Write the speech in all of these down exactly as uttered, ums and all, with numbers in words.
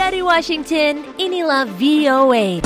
Dari Washington, inilah V O A.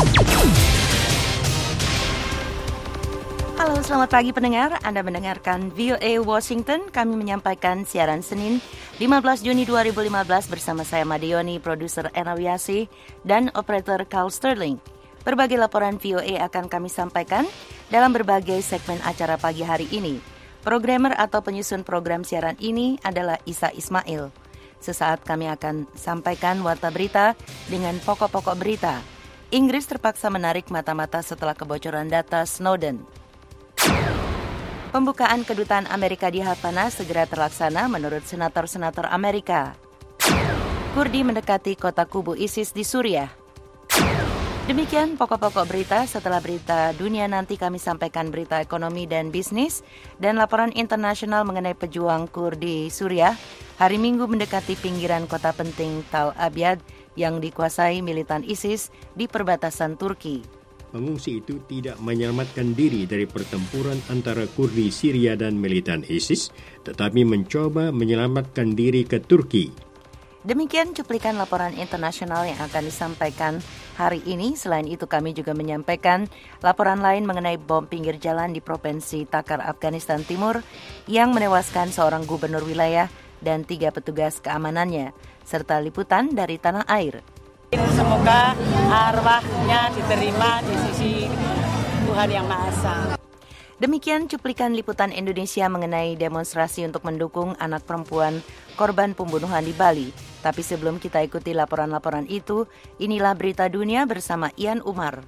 Halo, selamat pagi pendengar. Anda mendengarkan V O A Washington. Kami menyampaikan siaran Senin lima belas Juni dua ribu lima belas bersama saya Madioni, produser Ena Wiasi, dan operator Carl Sterling. Berbagai laporan V O A akan kami sampaikan dalam berbagai segmen acara pagi hari ini. Programmer atau penyusun program siaran ini adalah Isa Ismail. Sesaat kami akan sampaikan warta berita dengan pokok-pokok berita. Inggris terpaksa menarik mata-mata setelah kebocoran data Snowden. Pembukaan kedutaan Amerika di Havana segera terlaksana menurut senator-senator Amerika. Kurdi mendekati kota kubu ISIS di Suriah. Demikian pokok-pokok berita. Setelah berita dunia nanti kami sampaikan berita ekonomi dan bisnis dan laporan internasional mengenai pejuang Kurdi Suriah. Hari Minggu mendekati pinggiran kota penting Tal Abyad yang dikuasai militan ISIS di perbatasan Turki. Pengungsi itu tidak menyelamatkan diri dari pertempuran antara Kurdi Syria dan militan ISIS, tetapi mencoba menyelamatkan diri ke Turki. Demikian cuplikan laporan internasional yang akan disampaikan hari ini. Selain itu kami juga menyampaikan laporan lain mengenai bom pinggir jalan di Provinsi Takar, Afghanistan Timur yang menewaskan seorang gubernur wilayah dan tiga petugas keamanannya, serta liputan dari tanah air. Semoga arwahnya diterima di sisi Tuhan Yang Maha Esa. Demikian cuplikan liputan Indonesia mengenai demonstrasi untuk mendukung anak perempuan korban pembunuhan di Bali. Tapi sebelum kita ikuti laporan-laporan itu, inilah berita dunia bersama Ian Umar.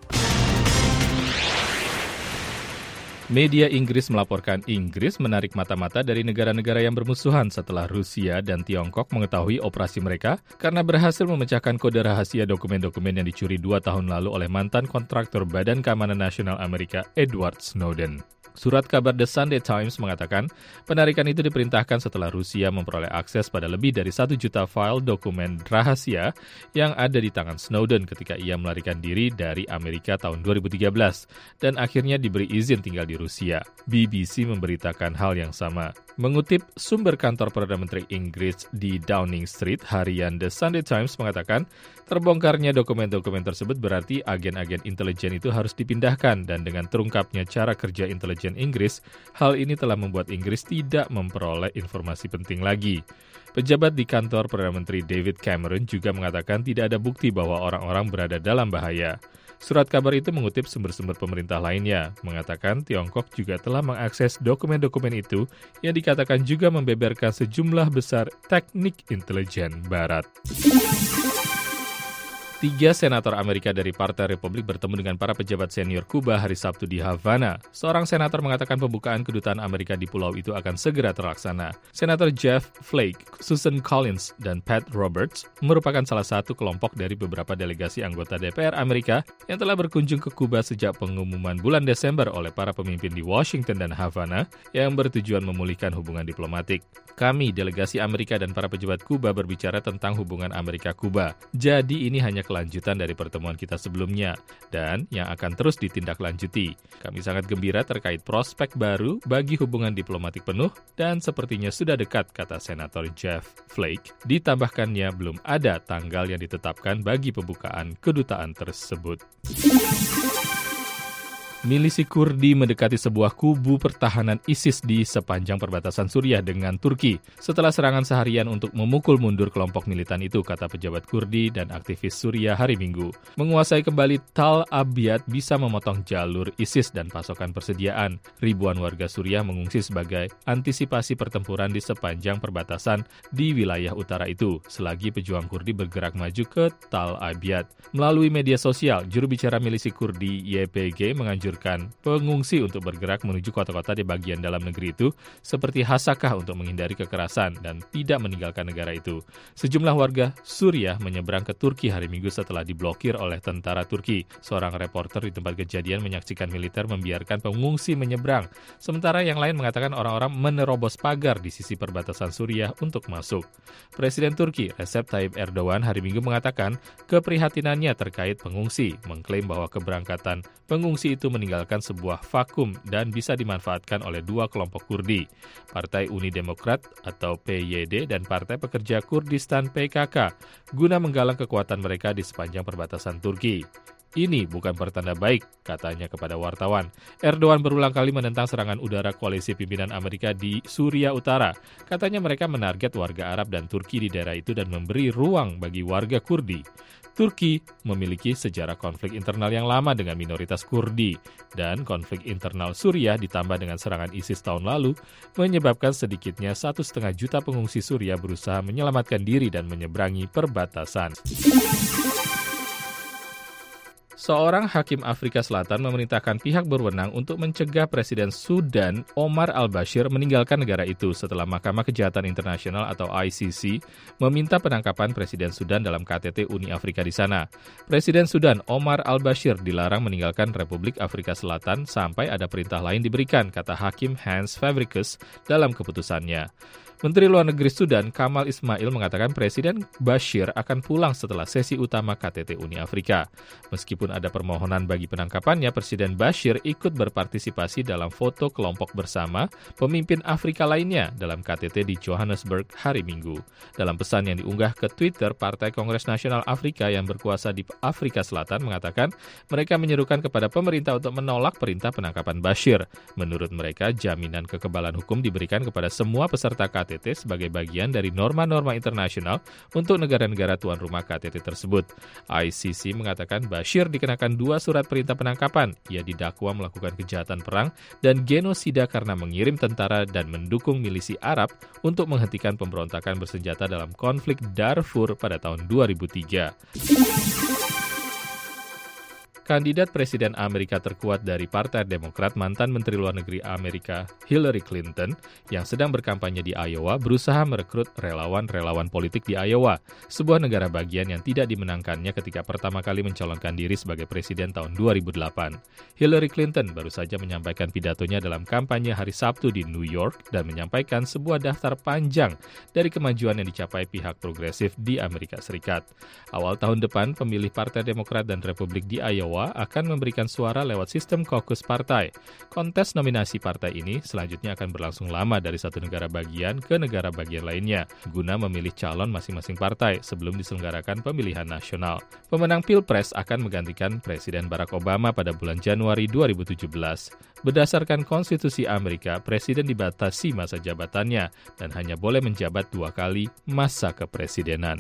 Media Inggris melaporkan Inggris menarik mata-mata dari negara-negara yang bermusuhan setelah Rusia dan Tiongkok mengetahui operasi mereka karena berhasil memecahkan kode rahasia dokumen-dokumen yang dicuri dua tahun lalu oleh mantan kontraktor Badan Keamanan Nasional Amerika Edward Snowden. Surat kabar The Sunday Times mengatakan penarikan itu diperintahkan setelah Rusia memperoleh akses pada lebih dari satu juta file dokumen rahasia yang ada di tangan Snowden ketika ia melarikan diri dari Amerika tahun dua ribu tiga belas dan akhirnya diberi izin tinggal di Rusia. B B C memberitakan hal yang sama. Mengutip sumber kantor Perdana Menteri Inggris di Downing Street, harian The Sunday Times mengatakan terbongkarnya dokumen-dokumen tersebut berarti agen-agen intelijen itu harus dipindahkan dan dengan terungkapnya cara kerja intelijen Inggris, hal ini telah membuat Inggris tidak memperoleh informasi penting lagi. Pejabat di kantor Perdana Menteri David Cameron juga mengatakan tidak ada bukti bahwa orang-orang berada dalam bahaya. Surat kabar itu mengutip sumber-sumber pemerintah lainnya, mengatakan Tiongkok juga telah mengakses dokumen-dokumen itu yang dikatakan juga membeberkan sejumlah besar teknik intelijen Barat. Tiga senator Amerika dari Partai Republik bertemu dengan para pejabat senior Kuba hari Sabtu di Havana. Seorang senator mengatakan pembukaan kedutaan Amerika di pulau itu akan segera terlaksana. Senator Jeff Flake, Susan Collins, dan Pat Roberts merupakan salah satu kelompok dari beberapa delegasi anggota D P R Amerika yang telah berkunjung ke Kuba sejak pengumuman bulan Desember oleh para pemimpin di Washington dan Havana yang bertujuan memulihkan hubungan diplomatik. Kami, delegasi Amerika dan para pejabat Kuba berbicara tentang hubungan Amerika-Kuba. Jadi ini hanya kelanjutan dari pertemuan kita sebelumnya dan yang akan terus ditindaklanjuti. Kami sangat gembira terkait prospek baru bagi hubungan diplomatik penuh dan sepertinya sudah dekat, kata Senator Jeff Flake. Ditambahkannya belum ada tanggal yang ditetapkan bagi pembukaan kedutaan tersebut. Milisi Kurdi mendekati sebuah kubu pertahanan ISIS di sepanjang perbatasan Suriah dengan Turki setelah serangan seharian untuk memukul mundur kelompok militan itu, kata pejabat Kurdi dan aktivis Suriah hari Minggu. Menguasai kembali Tal Abyad bisa memotong jalur ISIS dan pasokan persediaan. Ribuan warga Suriah mengungsi sebagai antisipasi pertempuran di sepanjang perbatasan di wilayah utara itu, selagi pejuang Kurdi bergerak maju ke Tal Abyad. Melalui media sosial, juru bicara milisi Kurdi Y P G menganjurkan pengungsi untuk bergerak menuju kota-kota di bagian dalam negeri itu seperti Hasakah untuk menghindari kekerasan dan tidak meninggalkan negara itu. Sejumlah warga Suriah menyeberang ke Turki hari Minggu setelah diblokir oleh tentara Turki. Seorang reporter di tempat kejadian menyaksikan militer membiarkan pengungsi menyeberang, sementara yang lain mengatakan orang-orang menerobos pagar di sisi perbatasan Suriah untuk masuk. Presiden Turki Recep Tayyip Erdogan hari Minggu mengatakan keprihatinannya terkait pengungsi, mengklaim bahwa keberangkatan pengungsi itu meninggalkan meninggalkan sebuah vakum dan bisa dimanfaatkan oleh dua kelompok Kurdi, Partai Uni Demokrat atau P Y D dan Partai Pekerja Kurdistan P K K, guna menggalang kekuatan mereka di sepanjang perbatasan Turki. Ini bukan pertanda baik, katanya kepada wartawan. Erdogan berulang kali menentang serangan udara koalisi pimpinan Amerika di Suriah Utara. Katanya mereka menarget warga Arab dan Turki di daerah itu dan memberi ruang bagi warga Kurdi. Turki memiliki sejarah konflik internal yang lama dengan minoritas Kurdi, dan konflik internal Suriah ditambah dengan serangan ISIS tahun lalu menyebabkan sedikitnya satu setengah juta pengungsi Suriah berusaha menyelamatkan diri dan menyeberangi perbatasan. Seorang hakim Afrika Selatan memerintahkan pihak berwenang untuk mencegah Presiden Sudan Omar al-Bashir meninggalkan negara itu setelah Mahkamah Kejahatan Internasional atau I C C meminta penangkapan Presiden Sudan dalam K T T Uni Afrika di sana. Presiden Sudan Omar al-Bashir dilarang meninggalkan Republik Afrika Selatan sampai ada perintah lain diberikan, kata Hakim Hans Fabricus dalam keputusannya. Menteri Luar Negeri Sudan Kamal Ismail mengatakan Presiden Bashir akan pulang setelah sesi utama K T T Uni Afrika. Meskipun ada permohonan bagi penangkapannya, Presiden Bashir ikut berpartisipasi dalam foto kelompok bersama pemimpin Afrika lainnya dalam K T T di Johannesburg hari Minggu. Dalam pesan yang diunggah ke Twitter, Partai Kongres Nasional Afrika yang berkuasa di Afrika Selatan mengatakan mereka menyerukan kepada pemerintah untuk menolak perintah penangkapan Bashir. Menurut mereka, jaminan kekebalan hukum diberikan kepada semua peserta K T T sebagai bagian dari norma-norma internasional untuk negara-negara tuan rumah K T T tersebut. I C C mengatakan Bashir dikenakan dua surat perintah penangkapan. Ia didakwa melakukan kejahatan perang dan genosida karena mengirim tentara dan mendukung milisi Arab untuk menghentikan pemberontakan bersenjata dalam konflik Darfur pada tahun dua ribu tiga. Kandidat Presiden Amerika terkuat dari Partai Demokrat, mantan Menteri Luar Negeri Amerika Hillary Clinton, yang sedang berkampanye di Iowa, berusaha merekrut relawan-relawan politik di Iowa, sebuah negara bagian yang tidak dimenangkannya ketika pertama kali mencalonkan diri sebagai presiden tahun dua ribu delapan. Hillary Clinton baru saja menyampaikan pidatonya dalam kampanye hari Sabtu di New York dan menyampaikan sebuah daftar panjang dari kemajuan yang dicapai pihak progresif di Amerika Serikat. Awal tahun depan, pemilih Partai Demokrat dan Republik di Iowa akan memberikan suara lewat sistem caucus partai. Kontes nominasi partai ini selanjutnya akan berlangsung lama dari satu negara bagian ke negara bagian lainnya, guna memilih calon masing-masing partai sebelum diselenggarakan pemilihan nasional. Pemenang Pilpres akan menggantikan Presiden Barack Obama pada bulan Januari dua ribu tujuh belas. Berdasarkan konstitusi Amerika, Presiden dibatasi masa jabatannya dan hanya boleh menjabat dua kali masa kepresidenan.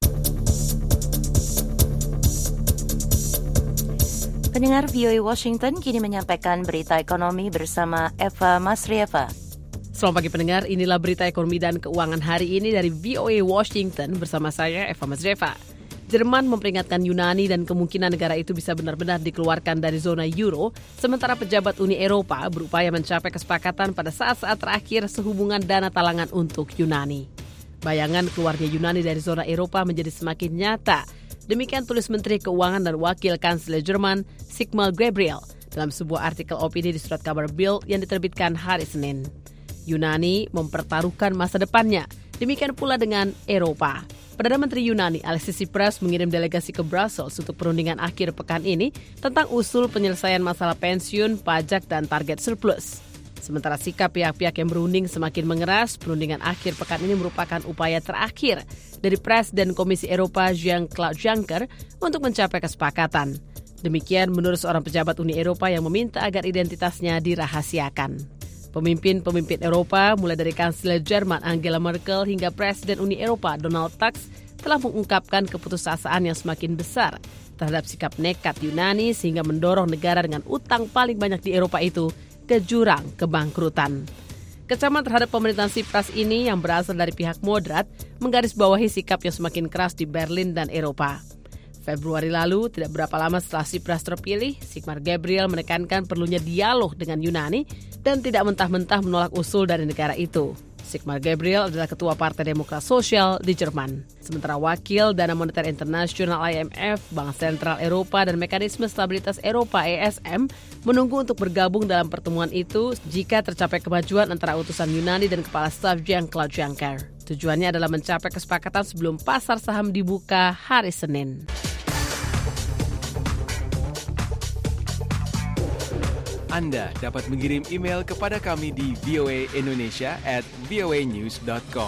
Pendengar V O A Washington kini menyampaikan berita ekonomi bersama Eva Masrieva. Selamat pagi pendengar, inilah berita ekonomi dan keuangan hari ini dari V O A Washington bersama saya Eva Masrieva. Jerman memperingatkan Yunani dan kemungkinan negara itu bisa benar-benar dikeluarkan dari zona euro, sementara pejabat Uni Eropa berupaya mencapai kesepakatan pada saat-saat terakhir sehubungan dana talangan untuk Yunani. Bayangan keluarnya Yunani dari zona Eropa menjadi semakin nyata. Demikian tulis Menteri Keuangan dan Wakil Kanselir Jerman Sigmar Gabriel dalam sebuah artikel opini di surat kabar Bild yang diterbitkan hari Senin. Yunani mempertaruhkan masa depannya, demikian pula dengan Eropa. Perdana Menteri Yunani Alexis Tsipras mengirim delegasi ke Brussels untuk perundingan akhir pekan ini tentang usul penyelesaian masalah pensiun, pajak, dan target surplus. Sementara sikap pihak-pihak yang berunding semakin mengeras, perundingan akhir pekan ini merupakan upaya terakhir dari Presiden Komisi Eropa Jean-Claude Juncker untuk mencapai kesepakatan. Demikian menurut seorang pejabat Uni Eropa yang meminta agar identitasnya dirahasiakan. Pemimpin-pemimpin Eropa, mulai dari Kanselir Jerman Angela Merkel hingga Presiden Uni Eropa Donald Tusk, telah mengungkapkan keputusasaan yang semakin besar terhadap sikap nekat Yunani sehingga mendorong negara dengan utang paling banyak di Eropa itu ke jurang kebangkrutan. Kecaman terhadap pemerintahan Tsipras ini yang berasal dari pihak moderat menggarisbawahi sikap yang semakin keras di Berlin dan Eropa. Februari lalu, tidak berapa lama setelah Tsipras terpilih, Sigmar Gabriel menekankan perlunya dialog dengan Yunani dan tidak mentah-mentah menolak usul dari negara itu. Sigmar Gabriel adalah ketua Partai Demokrat Sosial di Jerman. Sementara wakil Dana Moneter Internasional I M F, Bank Sentral Eropa, dan Mekanisme Stabilitas Eropa E S M menunggu untuk bergabung dalam pertemuan itu jika tercapai kemajuan antara utusan Yunani dan Kepala Staf Jean-Claude Juncker. Tujuannya adalah mencapai kesepakatan sebelum pasar saham dibuka hari Senin. Anda dapat mengirim email kepada kami di v o a indonesia at v o a news dot com.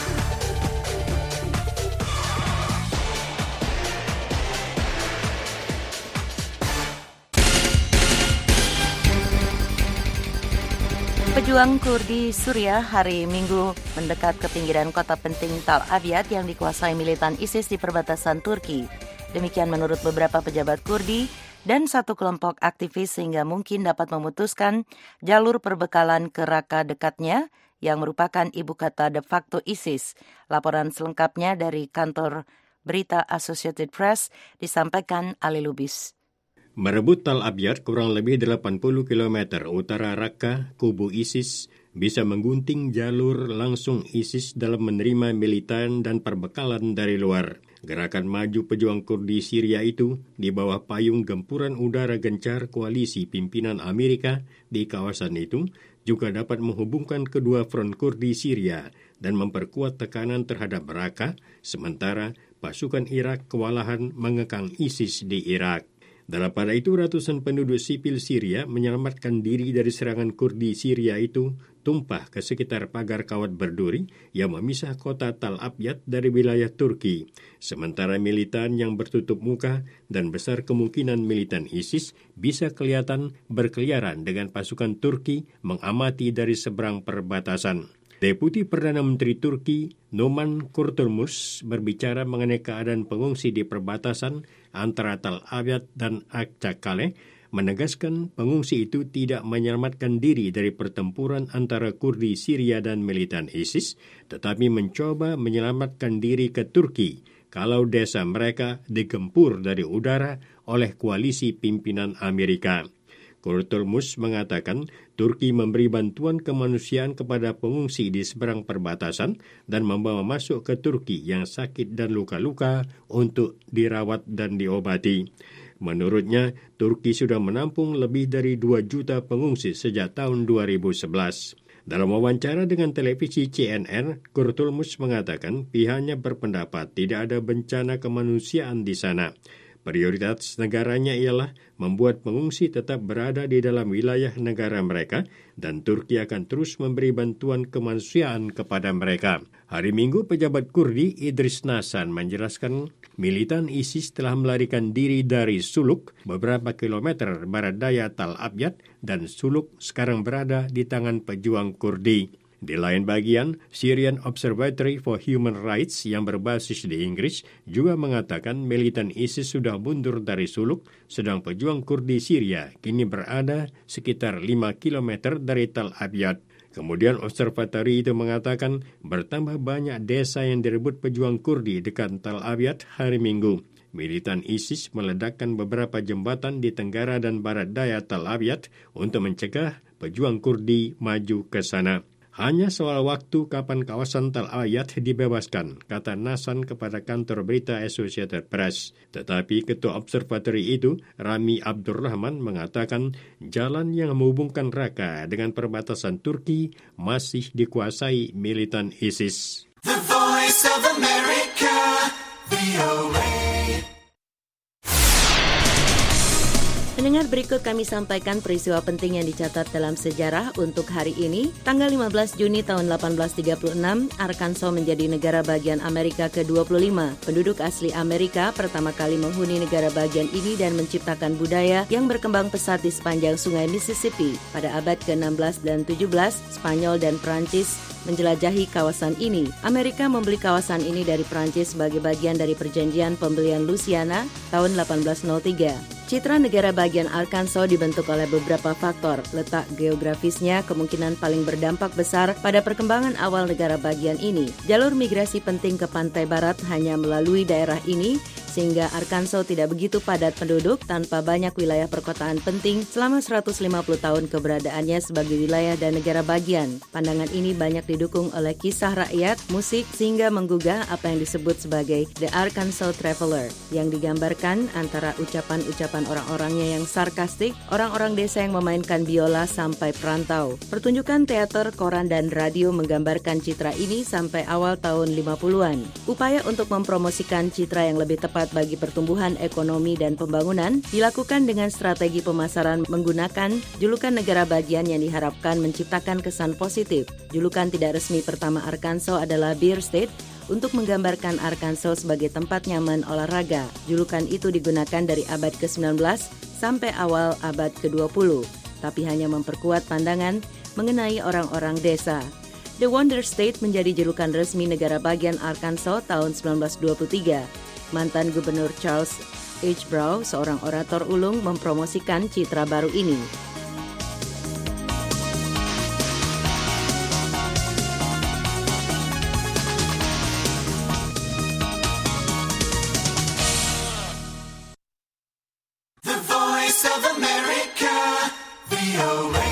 Pejuang Kurdi Suriah hari Minggu mendekat ke pinggiran kota penting Tal Abyad yang dikuasai militan ISIS di perbatasan Turki. Demikian menurut beberapa pejabat Kurdi dan satu kelompok aktivis sehingga mungkin dapat memutuskan jalur perbekalan ke Raqqa dekatnya yang merupakan ibu kota de facto ISIS. Laporan selengkapnya dari kantor berita Associated Press disampaikan Ali Lubis. Merebut Tal Abyad kurang lebih delapan puluh kilometer utara Raqqa, kubu ISIS bisa menggunting jalur langsung ISIS dalam menerima militan dan perbekalan dari luar. Gerakan maju pejuang Kurdi Syria itu di bawah payung gempuran udara gencar koalisi pimpinan Amerika di kawasan itu juga dapat menghubungkan kedua front Kurdi Syria dan memperkuat tekanan terhadap Raqqa, sementara pasukan Irak kewalahan mengekang ISIS di Irak. Dalam pada itu, ratusan penduduk sipil Syria menyelamatkan diri dari serangan Kurdi Syria itu tumpah ke sekitar pagar kawat berduri yang memisah kota Tal Abyad dari wilayah Turki. Sementara militan yang bertutup muka dan besar kemungkinan militan ISIS bisa kelihatan berkeliaran dengan pasukan Turki mengamati dari seberang perbatasan. Deputi Perdana Menteri Turki, Numan Kurtulmus, berbicara mengenai keadaan pengungsi di perbatasan antara Tal Abyad dan Akçakale, menegaskan pengungsi itu tidak menyelamatkan diri dari pertempuran antara Kurdi Syria dan militan ISIS, tetapi mencoba menyelamatkan diri ke Turki kalau desa mereka digempur dari udara oleh koalisi pimpinan Amerika. Kurtulmus mengatakan Turki memberi bantuan kemanusiaan kepada pengungsi di seberang perbatasan dan membawa masuk ke Turki yang sakit dan luka-luka untuk dirawat dan diobati. Menurutnya, Turki sudah menampung lebih dari dua juta pengungsi sejak tahun dua ribu sebelas. Dalam wawancara dengan televisi C N N, Kurtulmus mengatakan pihaknya berpendapat tidak ada bencana kemanusiaan di sana. Prioritas negaranya ialah membuat pengungsi tetap berada di dalam wilayah negara mereka dan Turki akan terus memberi bantuan kemanusiaan kepada mereka. Hari Minggu, pejabat Kurdi Idris Nasan menjelaskan militan ISIS telah melarikan diri dari Suluk beberapa kilometer barat daya Tal Abyad dan Suluk sekarang berada di tangan pejuang Kurdi. Di lain bagian, Syrian Observatory for Human Rights yang berbasis di Inggris juga mengatakan militan ISIS sudah mundur dari Suluk, sedang pejuang Kurdi Syria kini berada sekitar lima kilometer dari Tal Abyad. Kemudian observatory itu mengatakan bertambah banyak desa yang direbut pejuang Kurdi dekat Tal Abyad hari Minggu. Militan ISIS meledakkan beberapa jembatan di tenggara dan barat daya Tal Abyad untuk mencegah pejuang Kurdi maju ke sana. Hanya soal waktu kapan kawasan Tal Abyad dibebaskan, kata Nasan kepada kantor berita Associated Press. Tetapi ketua observatory itu, Rami Abdurrahman, mengatakan jalan yang menghubungkan Raqqa dengan perbatasan Turki masih dikuasai militan ISIS. The Voice of America, V O A. Pendengar, berikut kami sampaikan peristiwa penting yang dicatat dalam sejarah untuk hari ini. Tanggal lima belas Juni tahun delapan belas tiga puluh enam, Arkansas menjadi negara bagian Amerika ke dua puluh lima. Penduduk asli Amerika pertama kali menghuni negara bagian ini dan menciptakan budaya yang berkembang pesat di sepanjang sungai Mississippi. Pada abad ke enam belas dan tujuh belas, Spanyol dan Prancis menjelajahi kawasan ini. Amerika membeli kawasan ini dari Prancis sebagai bagian dari perjanjian pembelian Louisiana tahun delapan belas nol tiga. Citra negara bagian Arkansas dibentuk oleh beberapa faktor. Letak geografisnya kemungkinan paling berdampak besar pada perkembangan awal negara bagian ini. Jalur migrasi penting ke pantai barat hanya melalui daerah ini, sehingga Arkansas tidak begitu padat penduduk tanpa banyak wilayah perkotaan penting selama seratus lima puluh tahun keberadaannya sebagai wilayah dan negara bagian. Pandangan ini banyak didukung oleh kisah rakyat, musik, sehingga menggugah apa yang disebut sebagai The Arkansas Traveler, yang digambarkan antara ucapan-ucapan orang-orangnya yang sarkastik, orang-orang desa yang memainkan biola sampai perantau. Pertunjukan teater, koran, dan radio menggambarkan citra ini sampai awal tahun lima puluhan. Upaya untuk mempromosikan citra yang lebih tepat tepat bagi pertumbuhan ekonomi dan pembangunan dilakukan dengan strategi pemasaran menggunakan julukan negara bagian yang diharapkan menciptakan kesan positif. Julukan tidak resmi pertama Arkansas adalah Beer State untuk menggambarkan Arkansas sebagai tempat nyaman olahraga. Julukan itu digunakan dari abad ke sembilan belas sampai awal abad ke dua puluh, tapi hanya memperkuat pandangan mengenai orang-orang desa. The Wonder State menjadi julukan resmi negara bagian Arkansas tahun sembilan belas dua puluh tiga. Mantan Gubernur Charles H. Brown, seorang orator ulung, mempromosikan citra baru ini. The Voice of America, V O A.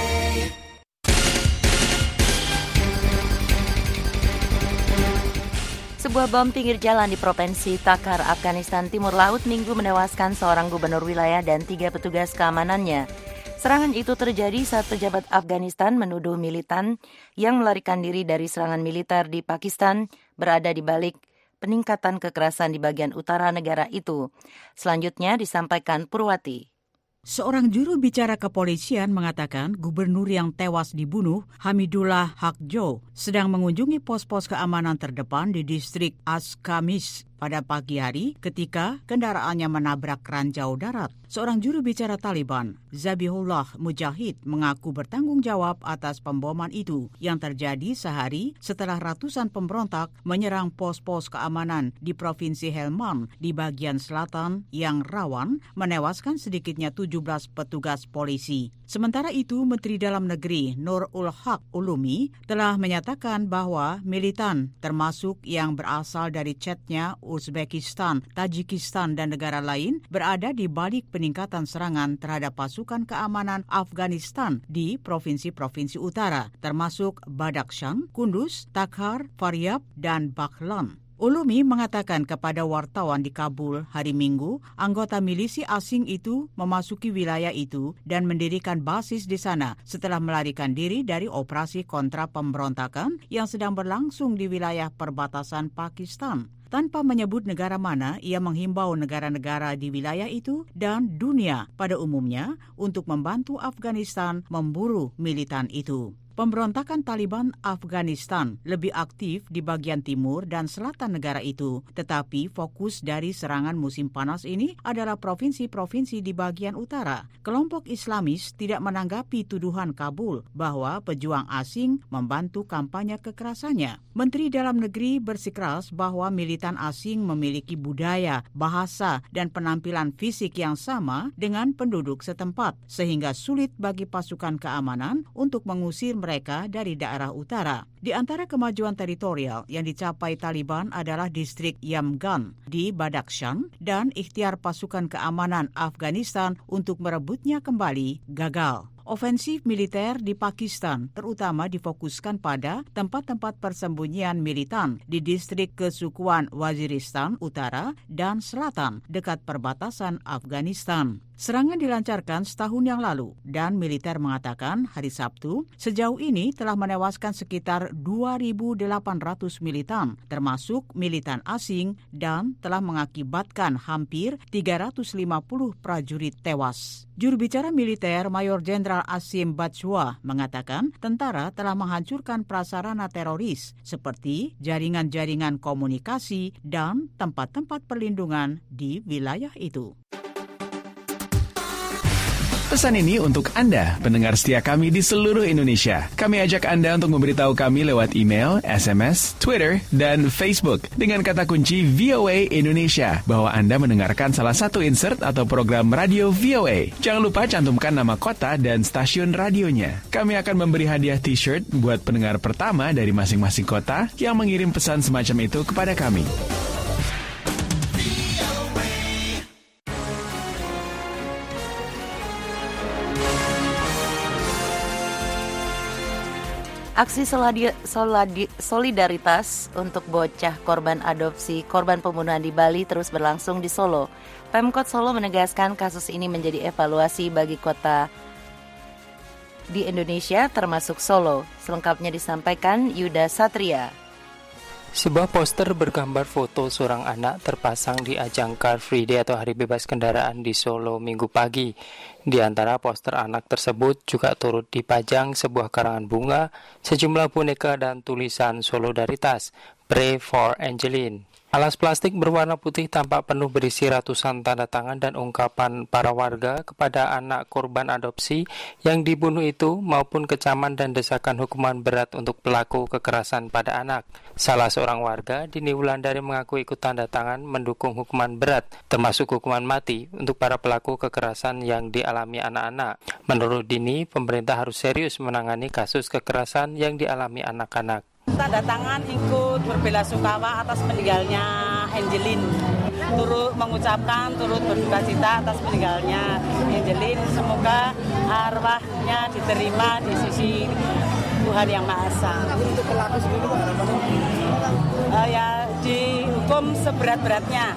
Sebuah bom pinggir jalan di Provinsi Takhar, Afghanistan Timur Laut Minggu menewaskan seorang gubernur wilayah dan tiga petugas keamanannya. Serangan itu terjadi saat pejabat Afghanistan menuduh militan yang melarikan diri dari serangan militer di Pakistan berada di balik peningkatan kekerasan di bagian utara negara itu. Selanjutnya disampaikan Purwati. Seorang juru bicara kepolisian mengatakan gubernur yang tewas dibunuh, Hamidullah Hakjo, sedang mengunjungi pos-pos keamanan terdepan di distrik As-Kamis pada pagi hari ketika kendaraannya menabrak ranjau darat. Seorang juru bicara Taliban, Zabihullah Mujahid, mengaku bertanggung jawab atas pemboman itu yang terjadi sehari setelah ratusan pemberontak menyerang pos-pos keamanan di Provinsi Helmand di bagian selatan yang rawan, menewaskan sedikitnya tujuh belas petugas polisi. Sementara itu, Menteri Dalam Negeri Nur ul Haq Ulumi telah menyatakan bahwa militan termasuk yang berasal dari Chechnya, Uzbekistan, Tajikistan, dan negara lain berada di balik peningkatan serangan terhadap pasukan keamanan Afghanistan di provinsi-provinsi utara, termasuk Badakhshan, Kunduz, Takhar, Faryab, dan Baghlan. Ulumi mengatakan kepada wartawan di Kabul hari Minggu, anggota milisi asing itu memasuki wilayah itu dan mendirikan basis di sana setelah melarikan diri dari operasi kontra pemberontakan yang sedang berlangsung di wilayah perbatasan Pakistan. Tanpa menyebut negara mana, ia menghimbau negara-negara di wilayah itu dan dunia pada umumnya untuk membantu Afghanistan memburu militan itu. Pemberontakan Taliban Afghanistan lebih aktif di bagian timur dan selatan negara itu, tetapi fokus dari serangan musim panas ini adalah provinsi-provinsi di bagian utara. Kelompok Islamis tidak menanggapi tuduhan Kabul bahwa pejuang asing membantu kampanye kekerasannya. Menteri Dalam Negeri bersikeras bahwa militan asing memiliki budaya, bahasa, dan penampilan fisik yang sama dengan penduduk setempat, sehingga sulit bagi pasukan keamanan untuk mengusir mereka dari daerah utara. Di antara kemajuan teritorial yang dicapai Taliban adalah distrik Yamgan di Badakhshan dan ikhtiar pasukan keamanan Afghanistan untuk merebutnya kembali gagal. Ofensif militer di Pakistan terutama difokuskan pada tempat-tempat persembunyian militan di distrik kesukuan Waziristan Utara dan Selatan dekat perbatasan Afghanistan. Serangan dilancarkan setahun yang lalu dan militer mengatakan hari Sabtu sejauh ini telah menewaskan sekitar dua ribu delapan ratus militan termasuk militan asing dan telah mengakibatkan hampir tiga ratus lima puluh prajurit tewas. Juru bicara militer Mayor Jenderal Asim Bajwa mengatakan tentara telah menghancurkan prasarana teroris seperti jaringan-jaringan komunikasi dan tempat-tempat perlindungan di wilayah itu. Pesan ini untuk Anda, pendengar setia kami di seluruh Indonesia. Kami ajak Anda untuk memberitahu kami lewat email, S M S, Twitter, dan Facebook dengan kata kunci V O A Indonesia bahwa Anda mendengarkan salah satu insert atau program radio V O A. Jangan lupa cantumkan nama kota dan stasiun radionya. Kami akan memberi hadiah t-shirt buat pendengar pertama dari masing-masing kota yang mengirim pesan semacam itu kepada kami. Aksi soladi, soladi, solidaritas untuk bocah korban adopsi korban pembunuhan di Bali terus berlangsung di Solo. Pemkot Solo menegaskan kasus ini menjadi evaluasi bagi kota di Indonesia termasuk Solo. Selengkapnya disampaikan Yuda Satria. Sebuah poster bergambar foto seorang anak terpasang di ajang Car Free Day atau Hari Bebas Kendaraan di Solo Minggu pagi. Di antara poster anak tersebut juga turut dipajang sebuah karangan bunga, sejumlah boneka dan tulisan solidaritas, Pray for Angeline. Alas plastik berwarna putih tampak penuh berisi ratusan tanda tangan dan ungkapan para warga kepada anak korban adopsi yang dibunuh itu maupun kecaman dan desakan hukuman berat untuk pelaku kekerasan pada anak. Salah seorang warga, Dini Wulandari, mengaku ikut tanda tangan mendukung hukuman berat, termasuk hukuman mati untuk para pelaku kekerasan yang dialami anak-anak. Menurut Dini, pemerintah harus serius menangani kasus kekerasan yang dialami anak-anak. Tanda tangan ikut berbelasungkawa atas meninggalnya Angeline, turut mengucapkan, turut berduka cita atas meninggalnya Angeline. Semoga arwahnya diterima di sisi Tuhan Yang Maha Esa. Untuk pelaku sendiri uh, ya dihukum seberat-beratnya.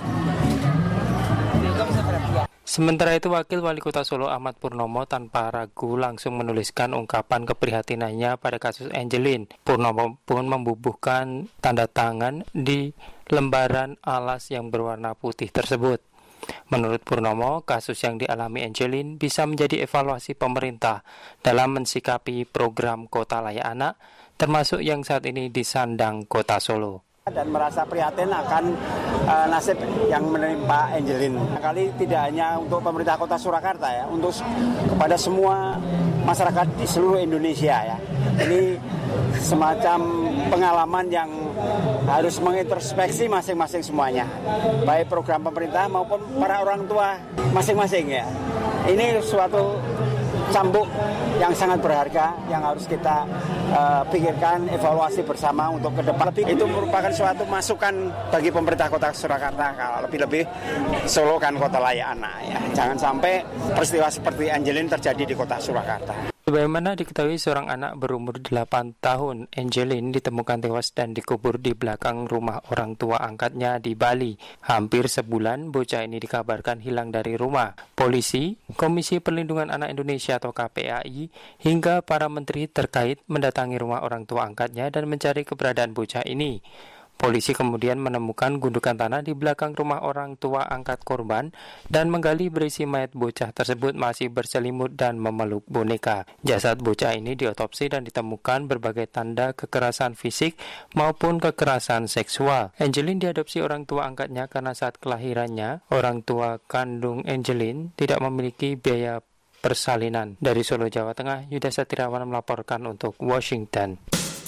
Dihukum seberat-beratnya. Sementara itu, Wakil Wali Kota Solo Ahmad Purnomo tanpa ragu langsung menuliskan ungkapan keprihatinannya pada kasus Angeline. Purnomo pun membubuhkan tanda tangan di lembaran alas yang berwarna putih tersebut. Menurut Purnomo, kasus yang dialami Angeline bisa menjadi evaluasi pemerintah dalam mensikapi program Kota Layak Anak, termasuk yang saat ini disandang Kota Solo. Dan merasa prihatin akan uh, nasib yang menimpa Angeline. Kali tidak hanya untuk pemerintah Kota Surakarta ya, untuk kepada semua masyarakat di seluruh Indonesia ya. Ini semacam pengalaman yang harus mengintrospeksi masing-masing semuanya, baik program pemerintah maupun para orang tua masing-masing ya. Ini suatu cambuk yang sangat berharga yang harus kita uh, pikirkan, evaluasi bersama untuk ke depan. Itu merupakan suatu masukan bagi pemerintah Kota Surakarta, kalau lebih-lebih Solo kan kota layak anak ya. Jangan sampai peristiwa seperti Angeline terjadi di Kota Surakarta. Sebagaimana diketahui, seorang anak berumur delapan tahun, Angeline, ditemukan tewas dan dikubur di belakang rumah orang tua angkatnya di Bali. Hampir sebulan, bocah ini dikabarkan hilang dari rumah. Polisi, Komisi Perlindungan Anak Indonesia atau K P A I, hingga para menteri terkait mendatangi rumah orang tua angkatnya dan mencari keberadaan bocah ini. Polisi kemudian menemukan gundukan tanah di belakang rumah orang tua angkat korban dan menggali berisi mayat bocah tersebut masih berselimut dan memeluk boneka. Jasad bocah ini diotopsi dan ditemukan berbagai tanda kekerasan fisik maupun kekerasan seksual. Angeline diadopsi orang tua angkatnya karena saat kelahirannya, orang tua kandung Angeline tidak memiliki biaya persalinan. Dari Solo, Jawa Tengah, Yuda Satirawan melaporkan untuk Washington.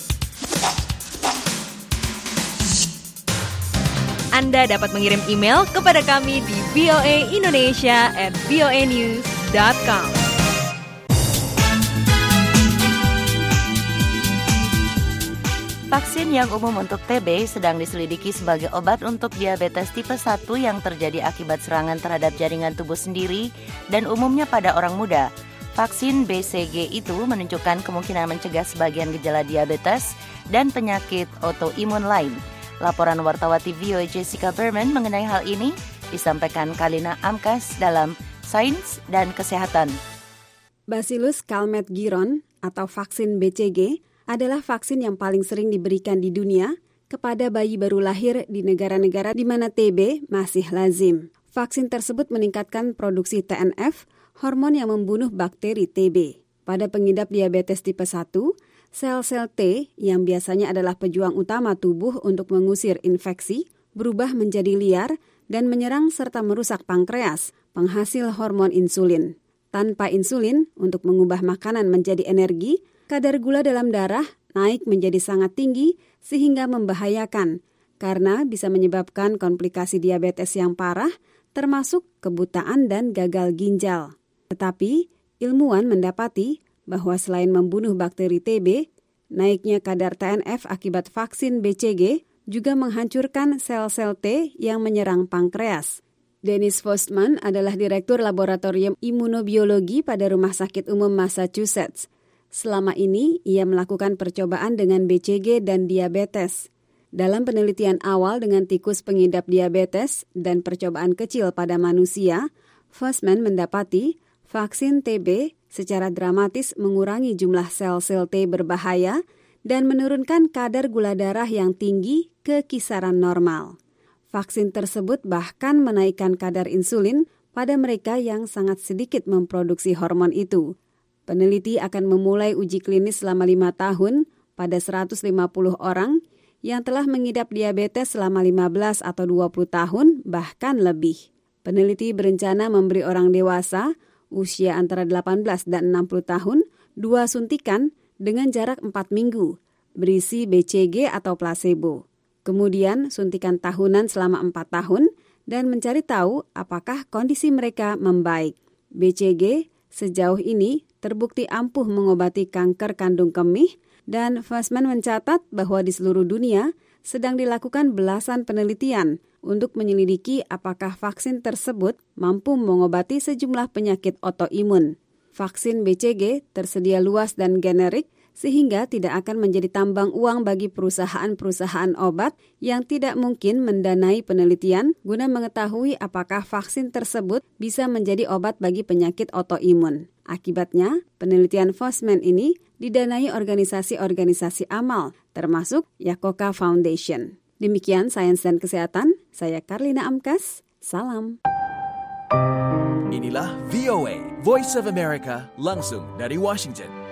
Anda dapat mengirim email kepada kami di v o a indonesia at v o a news dot com. Vaksin yang umum untuk T B sedang diselidiki sebagai obat untuk diabetes tipe satu yang terjadi akibat serangan terhadap jaringan tubuh sendiri dan umumnya pada orang muda. Vaksin B C G itu menunjukkan kemungkinan mencegah sebagian gejala diabetes dan penyakit autoimun lain. Laporan wartawati V O A Jessica Berman mengenai hal ini disampaikan Kalina Amkas dalam Sains dan Kesehatan. Bacillus Calmette-Guerin atau vaksin B C G adalah vaksin yang paling sering diberikan di dunia kepada bayi baru lahir di negara-negara di mana T B masih lazim. Vaksin tersebut meningkatkan produksi T N F, hormon yang membunuh bakteri T B. Pada pengidap diabetes tipe satu, sel-sel T yang biasanya adalah pejuang utama tubuh untuk mengusir infeksi berubah menjadi liar dan menyerang serta merusak pankreas, penghasil hormon insulin. Tanpa insulin untuk mengubah makanan menjadi energi, kadar gula dalam darah naik menjadi sangat tinggi sehingga membahayakan karena bisa menyebabkan komplikasi diabetes yang parah termasuk kebutaan dan gagal ginjal. Tetapi ilmuwan mendapati bahwa selain membunuh bakteri T B, naiknya kadar T N F akibat vaksin B C G juga menghancurkan sel-sel T yang menyerang pankreas. Dennis Fostman adalah Direktur Laboratorium Imunobiologi pada Rumah Sakit Umum Massachusetts. Selama ini, ia melakukan percobaan dengan B C G dan diabetes. Dalam penelitian awal dengan tikus pengidap diabetes dan percobaan kecil pada manusia, Fostman mendapati vaksin T B secara dramatis mengurangi jumlah sel-sel T berbahaya dan menurunkan kadar gula darah yang tinggi ke kisaran normal. Vaksin tersebut bahkan menaikkan kadar insulin pada mereka yang sangat sedikit memproduksi hormon itu. Peneliti akan memulai uji klinis selama lima tahun pada seratus lima puluh orang yang telah mengidap diabetes selama lima belas atau dua puluh tahun, bahkan lebih. Peneliti berencana memberi orang dewasa usia antara delapan belas dan enam puluh tahun dua suntikan dengan jarak empat minggu, berisi B C G atau placebo. Kemudian suntikan tahunan selama empat tahun dan mencari tahu apakah kondisi mereka membaik. B C G sejauh ini terbukti ampuh mengobati kanker kandung kemih dan Fussman mencatat bahwa di seluruh dunia sedang dilakukan belasan penelitian untuk menyelidiki apakah vaksin tersebut mampu mengobati sejumlah penyakit autoimun. Vaksin B C G tersedia luas dan generik sehingga tidak akan menjadi tambang uang bagi perusahaan-perusahaan obat yang tidak mungkin mendanai penelitian guna mengetahui apakah vaksin tersebut bisa menjadi obat bagi penyakit autoimun. Akibatnya, penelitian Fussman ini didanai organisasi-organisasi amal, termasuk Yakoka Foundation. Demikian Sains dan Kesehatan, saya Karlina Amkas, salam. Inilah V O A, Voice of America, langsung dari Washington.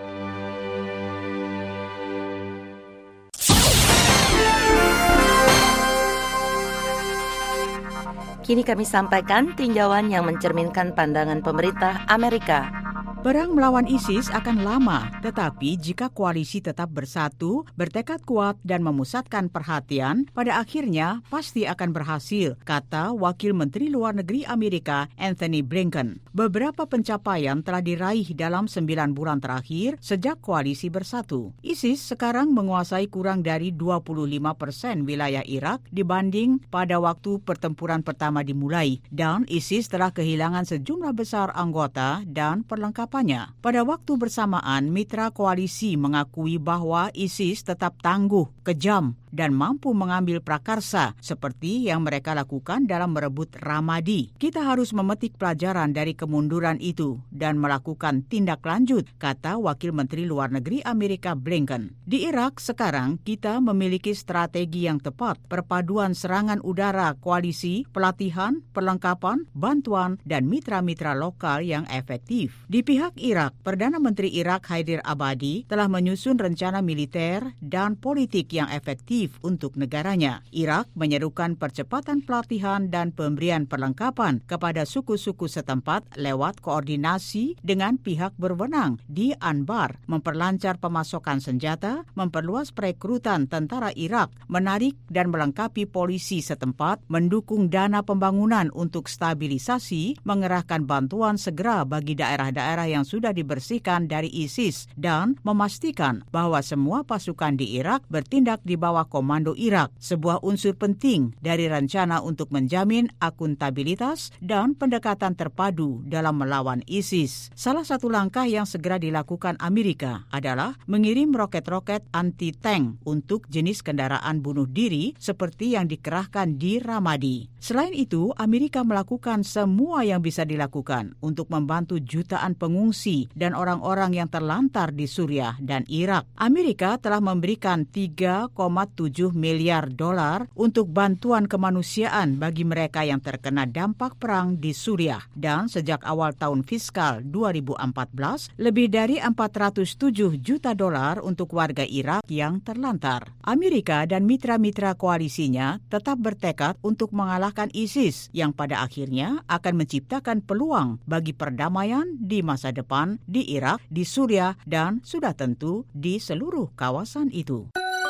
Kini kami sampaikan tinjauan yang mencerminkan pandangan pemerintah Amerika. Perang melawan ISIS akan lama, tetapi jika koalisi tetap bersatu, bertekad kuat dan memusatkan perhatian, pada akhirnya pasti akan berhasil, kata Wakil Menteri Luar Negeri Amerika Anthony Blinken. Beberapa pencapaian telah diraih dalam sembilan bulan terakhir sejak koalisi bersatu. ISIS sekarang menguasai kurang dari dua puluh lima persen wilayah Irak dibanding pada waktu pertempuran pertama dimulai, dan ISIS telah kehilangan sejumlah besar anggota dan perlengkapan. Pada waktu bersamaan, mitra koalisi mengakui bahwa ISIS tetap tangguh, kejam, dan mampu mengambil prakarsa seperti yang mereka lakukan dalam merebut Ramadi. Kita harus memetik pelajaran dari kemunduran itu dan melakukan tindak lanjut, kata Wakil Menteri Luar Negeri Amerika Blinken. Di Irak sekarang kita memiliki strategi yang tepat, perpaduan serangan udara koalisi, pelatihan, perlengkapan, bantuan, dan mitra-mitra lokal yang efektif. Di pihak Irak, Perdana Menteri Irak Haider Abadi telah menyusun rencana militer dan politik yang efektif untuk negaranya. Irak menyerukan percepatan pelatihan dan pemberian perlengkapan kepada suku-suku setempat lewat koordinasi dengan pihak berwenang di Anbar, memperlancar pemasokan senjata, memperluas perekrutan tentara Irak, menarik dan melengkapi polisi setempat, mendukung dana pembangunan untuk stabilisasi, mengerahkan bantuan segera bagi daerah-daerah yang sudah dibersihkan dari ISIS, dan memastikan bahwa semua pasukan di Irak bertindak di bawah komando Irak, sebuah unsur penting dari rencana untuk menjamin akuntabilitas dan pendekatan terpadu dalam melawan ISIS. Salah satu langkah yang segera dilakukan Amerika adalah mengirim roket-roket anti-tank untuk jenis kendaraan bunuh diri seperti yang dikerahkan di Ramadi. Selain itu, Amerika melakukan semua yang bisa dilakukan untuk membantu jutaan pengungsi dan orang-orang yang terlantar di Suriah dan Irak. Amerika telah memberikan tiga koma tujuh miliar dolar untuk bantuan kemanusiaan bagi mereka yang terkena dampak perang di Suriah. Dan sejak awal tahun fiskal dua ribu empat belas, lebih dari empat ratus tujuh juta dolar untuk warga Irak yang terlantar. Amerika dan mitra-mitra koalisinya tetap bertekad untuk mengalahkan ISIS yang pada akhirnya akan menciptakan peluang bagi perdamaian di masa depan di Irak, di Suriah, dan sudah tentu di seluruh kawasan itu.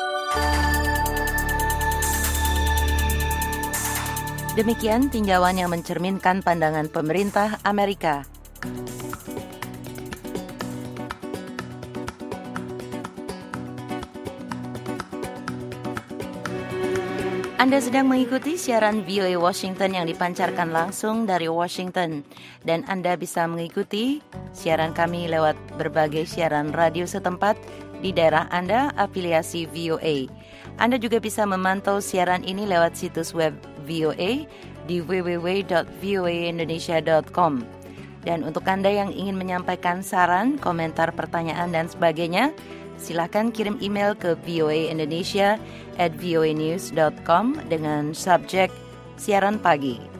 Demikian tinjauan yang mencerminkan pandangan pemerintah Amerika. Anda sedang mengikuti siaran V O A Washington yang dipancarkan langsung dari Washington, dan Anda bisa mengikuti siaran kami lewat berbagai siaran radio setempat di daerah Anda afiliasi V O A. Anda juga bisa memantau siaran ini lewat situs web V O A di w w w dot v o a indonesia dot com. Dan untuk Anda yang ingin menyampaikan saran, komentar, pertanyaan, dan sebagainya, Silakan kirim email ke voaindonesia at voanews dot com dengan subjek siaran pagi.